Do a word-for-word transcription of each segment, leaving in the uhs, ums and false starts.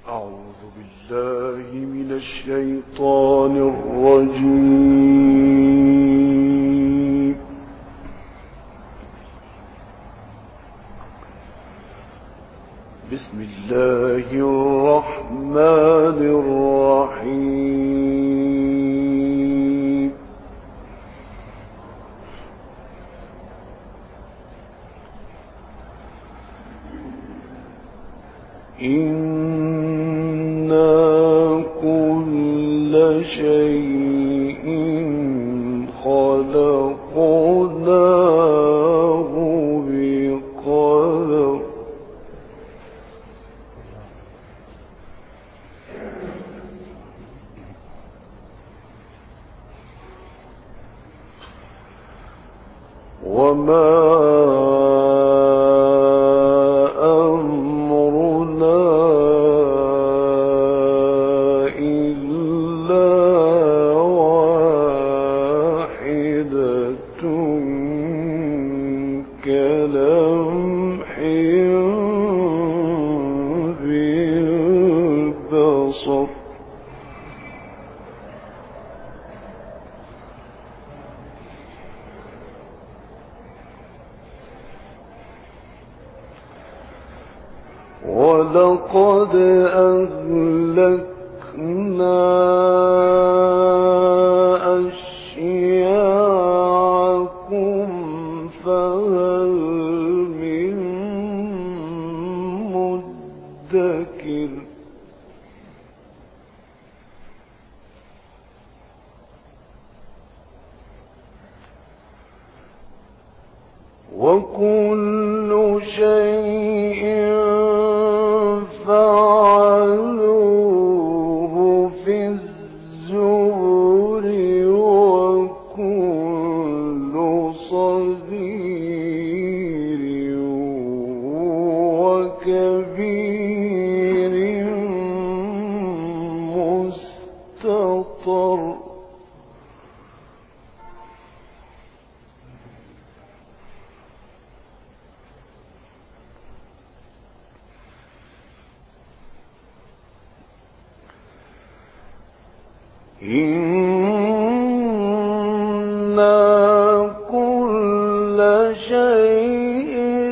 أعوذ بالله من الشيطان الرجيم. بسم الله الرحمن الرحيم. إنا كل شيء خلقناه بقدر. وما ولقد أهلكنا أشياعكم فهل من مدكر. وكل شيء فعلوه في الزبر وكل صغير وكبير مستطر. إنا كل شيء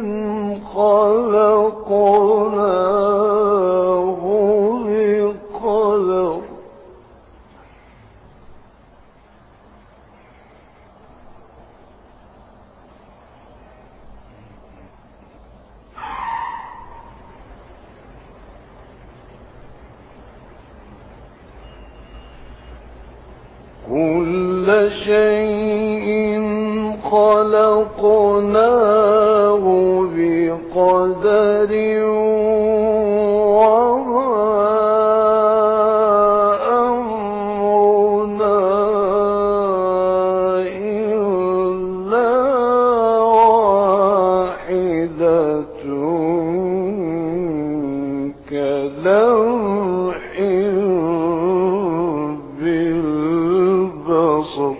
خلقناه بقدر. كل شيء خلقناه بقدر وما أمرنا إلا واحدة كلمح بالبصر.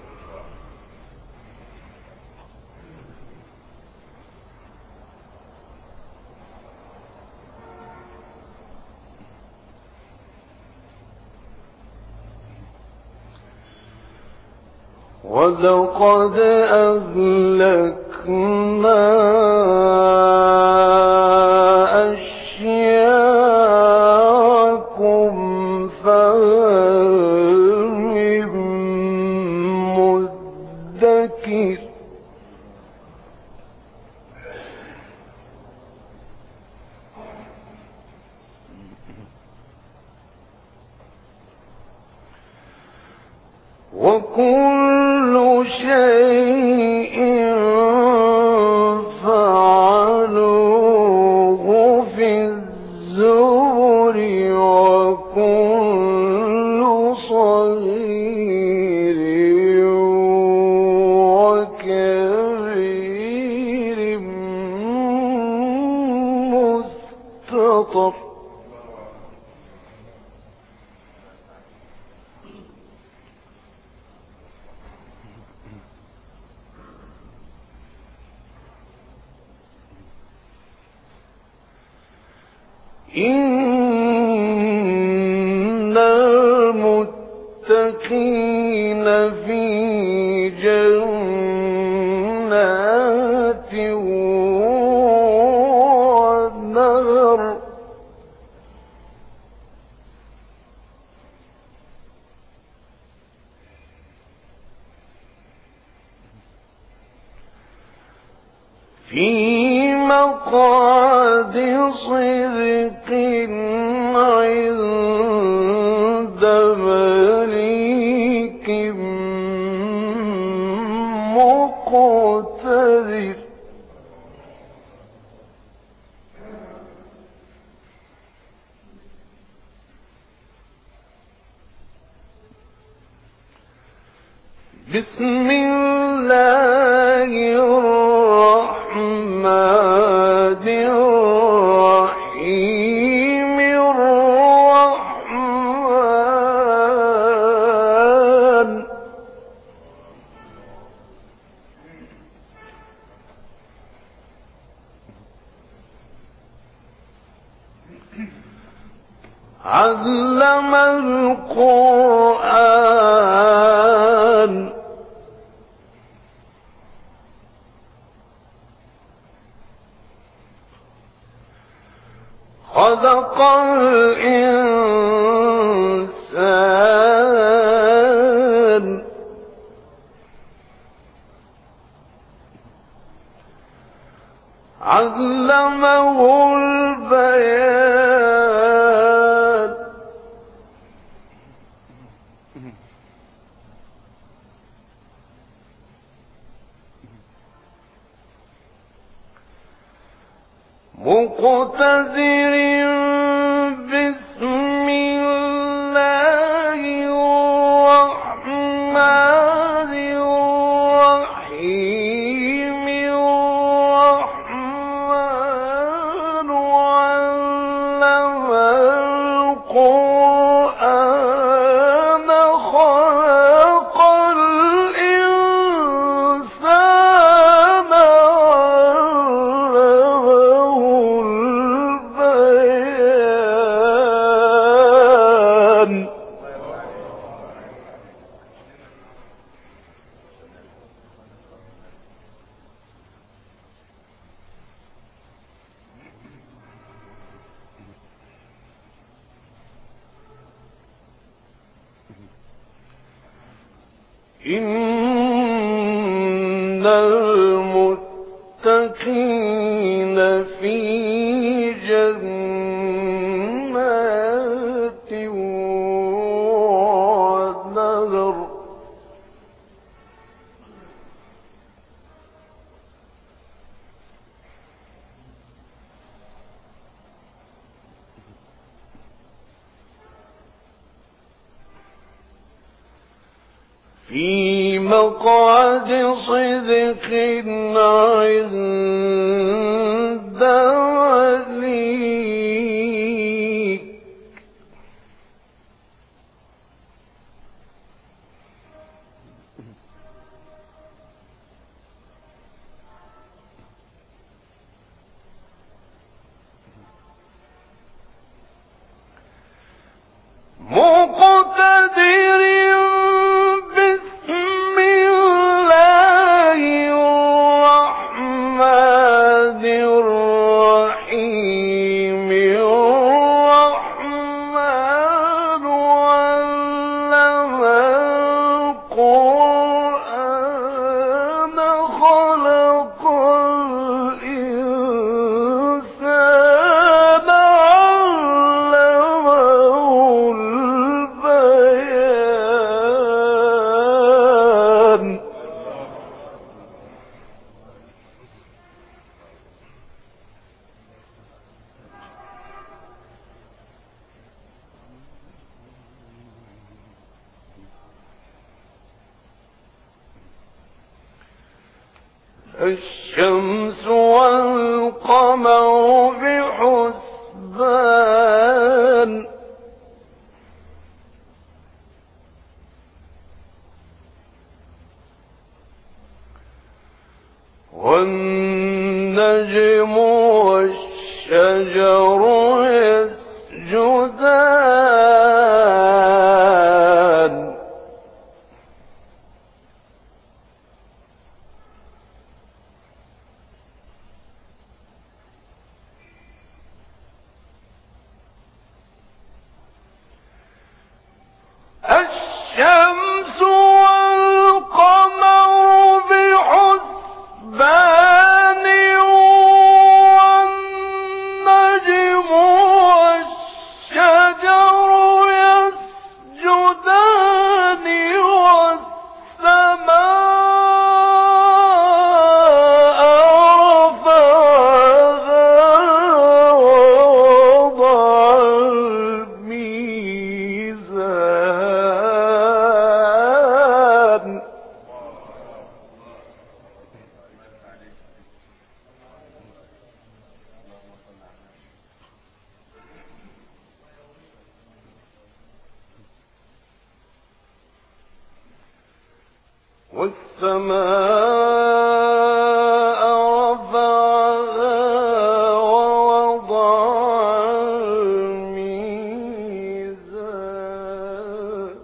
ولقد أهلكنا أشياعكم فهل من مدكر. وكل شيء فعلوه في الزبر وكل صغير وكبير مستطر. إن المتقين في جنات ونهر في مقعد صدق عند مليك مقتدر. بسم الله الرحمن الرحيم الرحمن علم القرآن خلق الإنسان علمه البيان مقتدر بسم الله الرحمن الرحيم الرحمن علم القرآن خلق الإنسان إن المتقين في جنات ونهر في مقعد صدق عند مليك مقتدر بسم الله الرحمن الرحيم الرحمن علم القرآن خلق الإنسان علمه البيان الشمس والقمر بحسبان والنجم والشجر يسجدان والسماء رفعها ووضع الميزان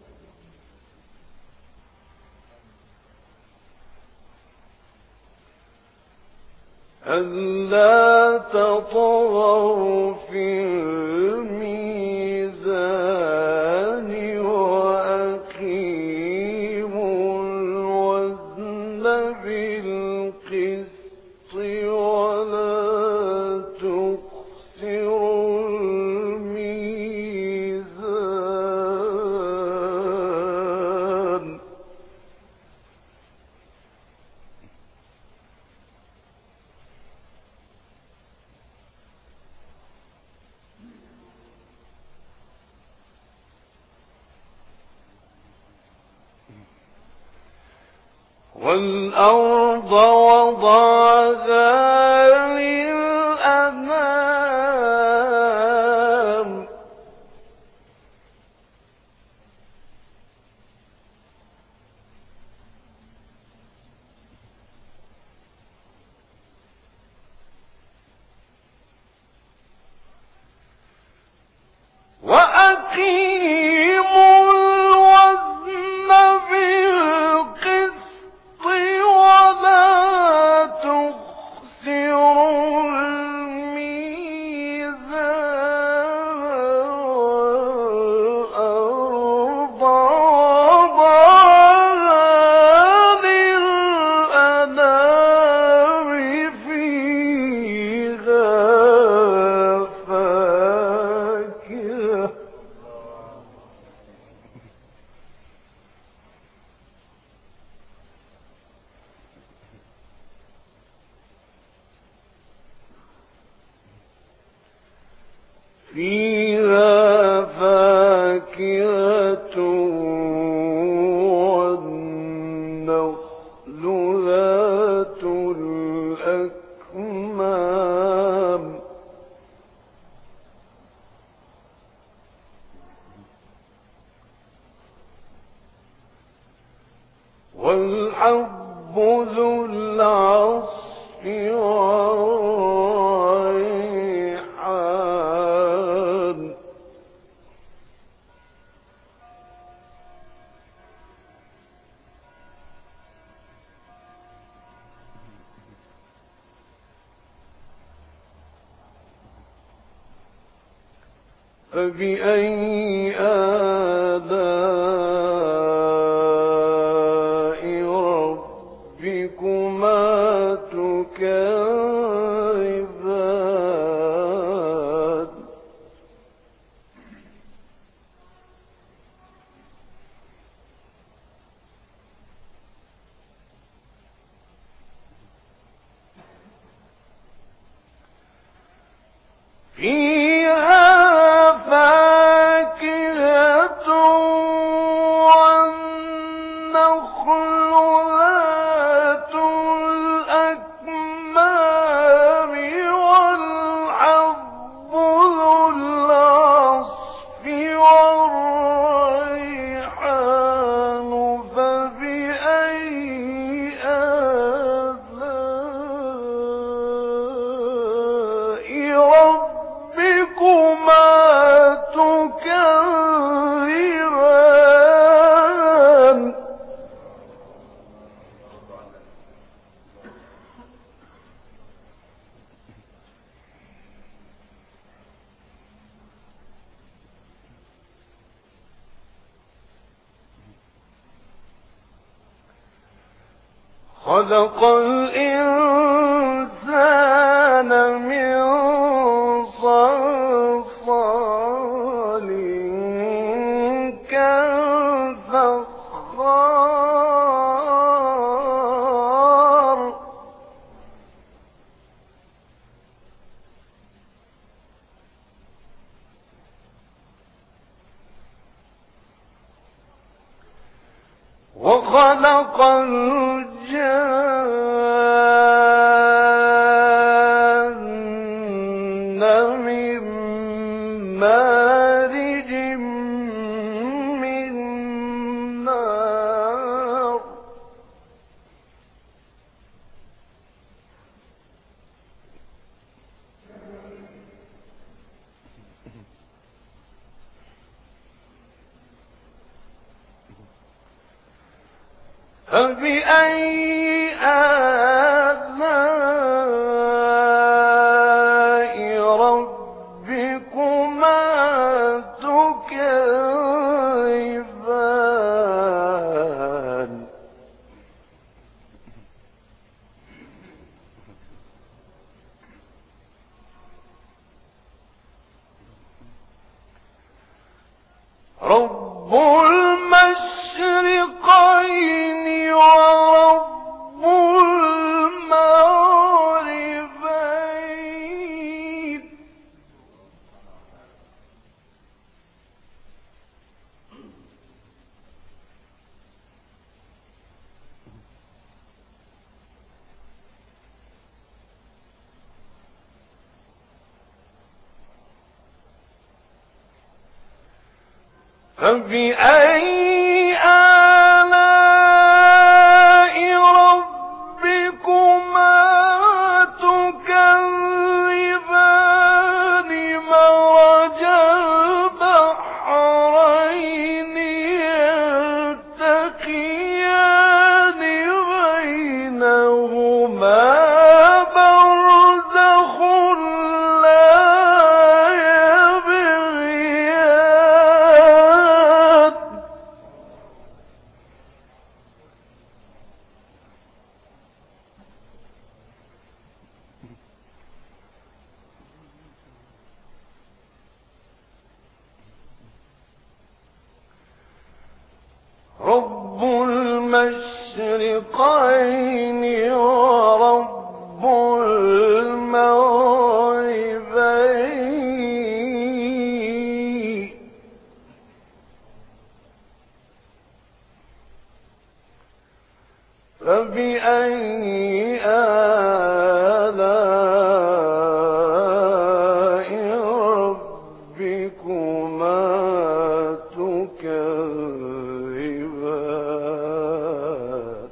ألا تطغوا في الميزان وأقيموا الوزن بالقسط ولا تخسروا الميزان والأرض وضعها للأنام وأقيموا الوزن بالقسط ولا تخسروا الميزان والأرض وضعها للأنام فيها فاكهة فيها فاكهة والنخل ذات الأكمام والحب ذو العصف والريحان فبأي آلاء ربكما تكذبان فيها فاكهة والنخل ذات الأكمام والحب ذو العصف والريحان فبأي آلاء ربكما تكذبان خلق الإنسان من صلصال كالفخار وخلق الجان من مارج من نار فبأي آلاء ربكما تكذبان رب المشرقين ورب المغربين فبأي آلاء ربكما تكذبان مرج البحرين يلتقيان بينهما برزخ لا يبغيان رب المشرقين ورب المغربين فبأي آلاء ربكما تكذبان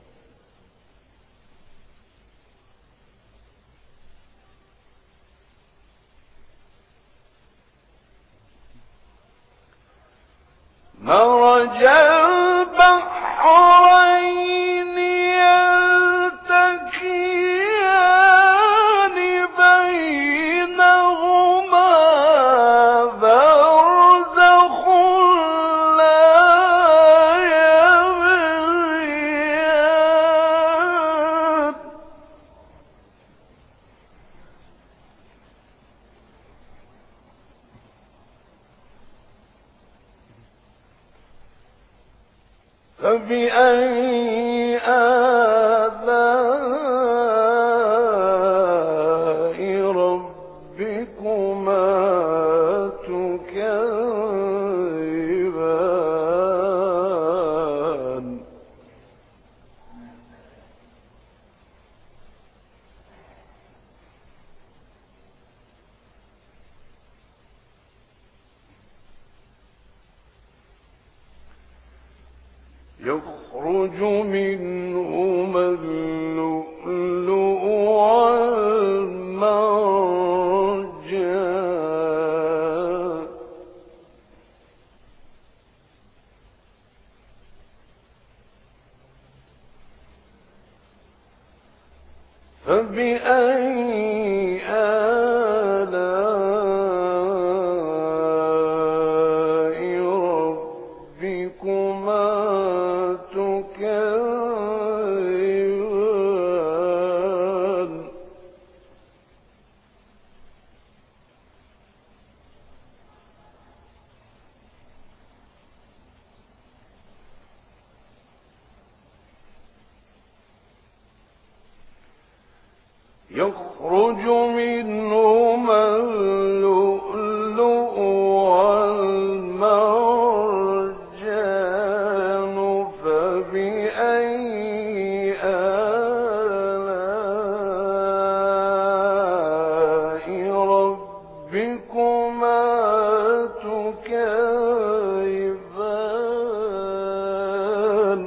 مرج البحرين يلتقيان بينهما برزخ لا يبغيان فبأي آلاء ربكما تكذبان يخرج منهما اللؤلؤ والمرجان فبأي آلاء ربكما تكذبان يخرج منهما اللؤلؤ والمرجان فبأي آلاء ربكما تكذبان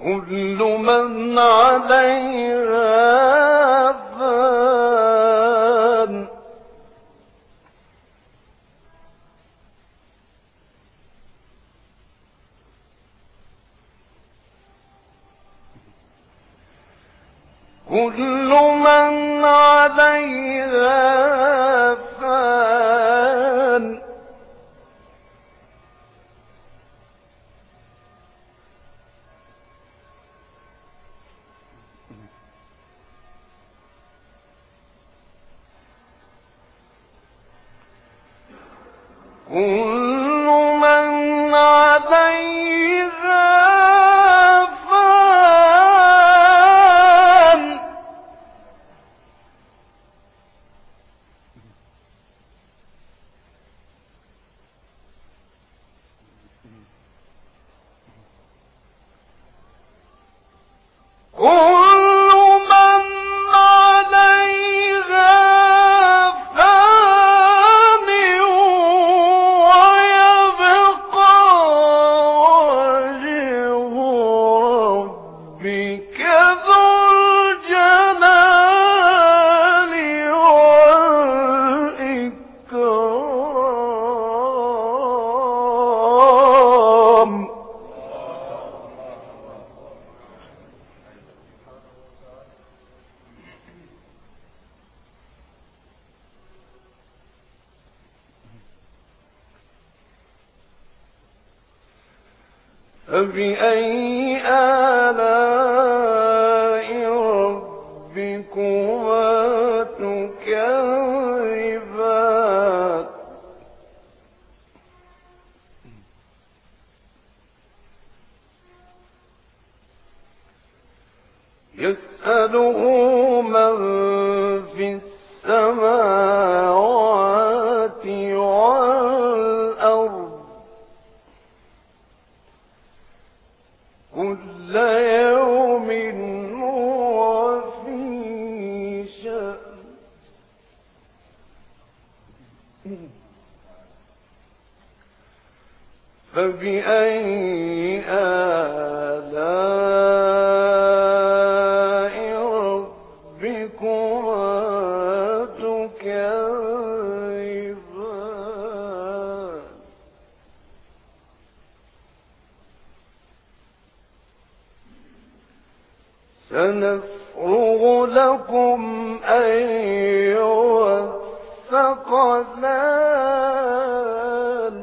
كل من عليها فان كل من عليها فان كل من عليها فان فبأي آلاء ربكما تكذبان يسأله من في السماوات والأرض كل يوم هو في شأن فبأي آلاء ربكما تكذبان سنفرغ لكم أيها الثقلان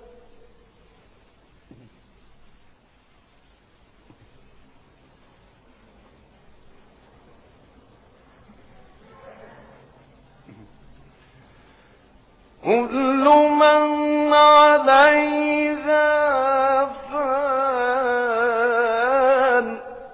كل من عليها فان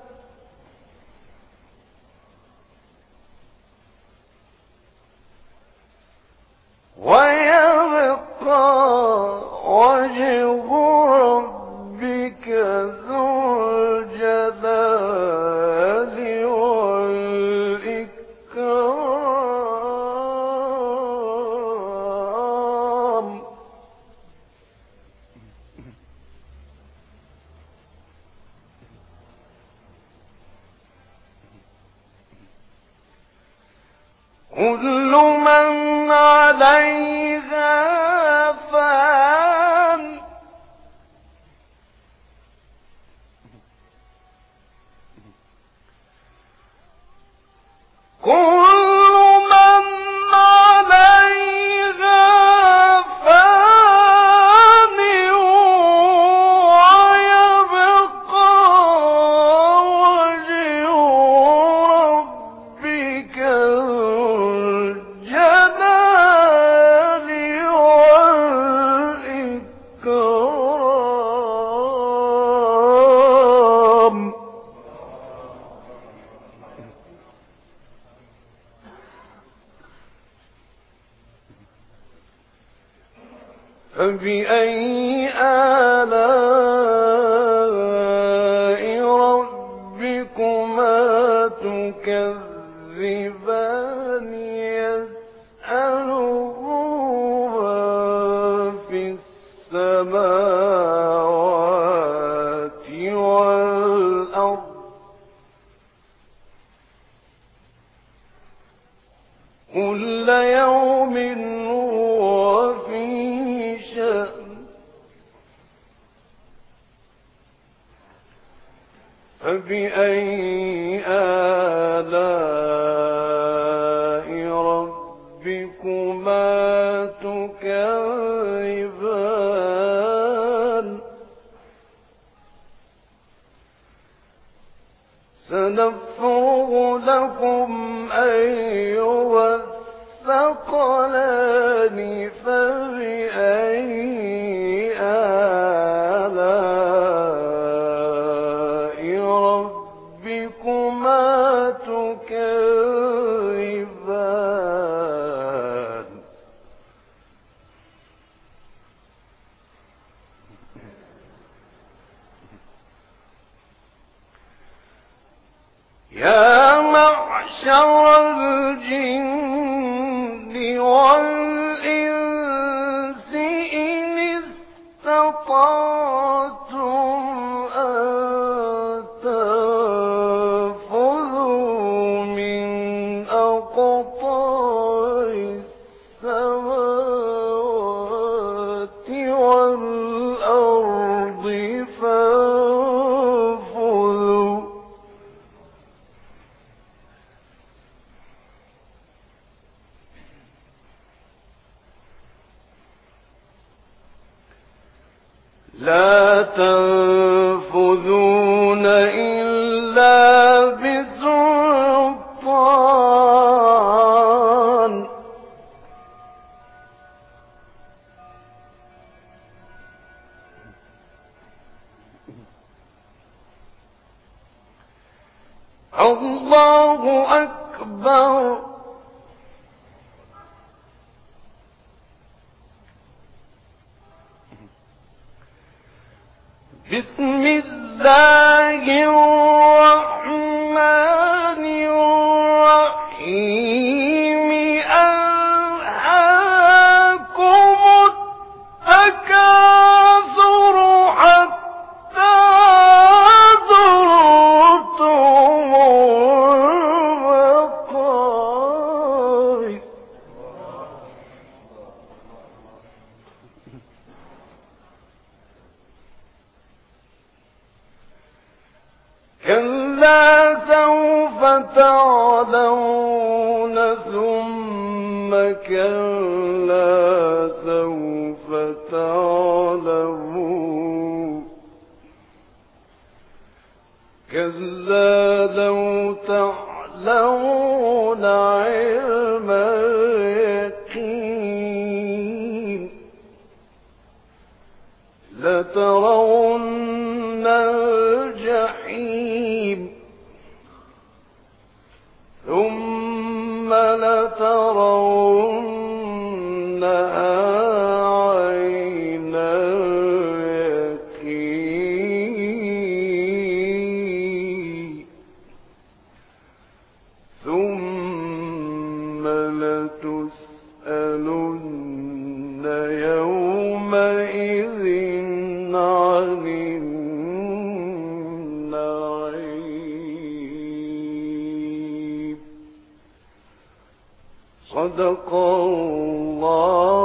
ويبقى وجه ربك ذو الجلال والإكرام كل من عليها فان كل من عليها فان ويبقى وجه ربك الجلال والإكرام فبأي آلاء ربكما تكذبان يسأله من في السماوات والأرض كل يوم هو في شأن فبأي آلاء ربكما تكذبان سنفرغ لكم أيها الثقلان فبأي آلاء ربكما تكذبان يا معشر الجن والإنس إن استطعتم أن تنفذوا من أقطار السماوات والأرض فانفذوا لا تنفذون إلا بسلطان الله أكبر بسم الله الرحمن الرحيم ألهاكم التكاثر حتى زرتم المقابر كلا سوف تعلمون ثم كلا سوف تعلمون كلا لو تعلمون علم اليقين لترون الجحيم ثم لترونها عين اليقين ثم لتسألن يومئذ عن النعيم صدق الله